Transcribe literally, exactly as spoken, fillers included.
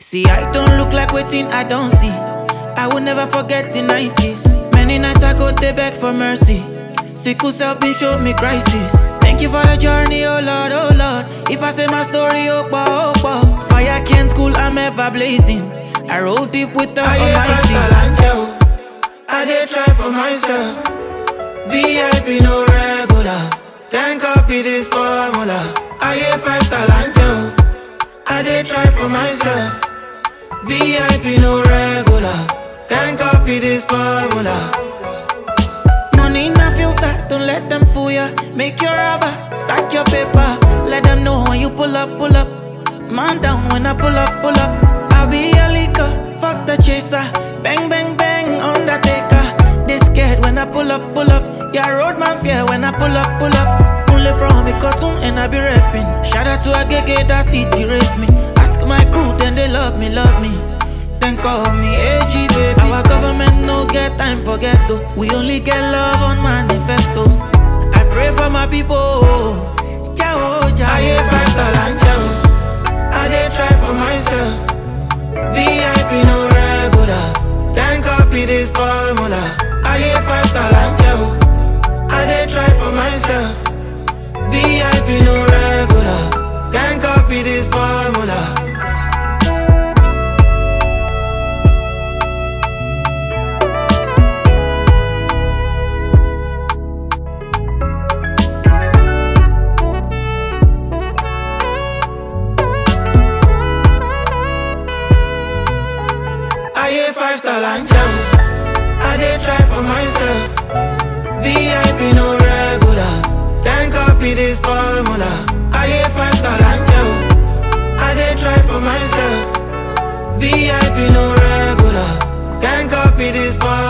See, I don't look like waiting, I don't see. I will never forget the nineties. Many nights I go they beg for mercy. Sickle self been show me crisis. Thank you for the journey, oh Lord, oh Lord. If I say my story, oh boy, oh boy. Fire can't school, I'm ever blazing. I roll deep with the I Almighty. I did try for myself. V I P no regular. Then copy this formula. I hear five star angel. I did try for myself. V I P no regular. Then copy this formula. Money in a filter, don't let them fool ya. Make your rubber, stack your paper. Let them know when you pull up, pull up. Man down when I pull up, pull up. I'll be a leaker, fuck the chaser. Bang, bang, bang, Undertaker. They scared when I pull up, pull up. Yeah, road man fear when I pull up, pull up. Only from me cartoon and I be rapping. Shout out to Agege, that city raised me. Ask my crew, then they love me, love me. Then call me A G, baby. Our government no get time for ghetto. We only get love on manifesto. I pray for my people. Jao, Jao. I hear five star angel. I did try for myself. V I P no regular. Then copy this formula. I hear five star angel. I did try for myself. V I P no regular. Then copy this formula. I hear five star angel. I did try for myself. V I P no regular. Then copy this formula. I hear five star angel. I did try for myself. V I P no regular. Then copy this formula.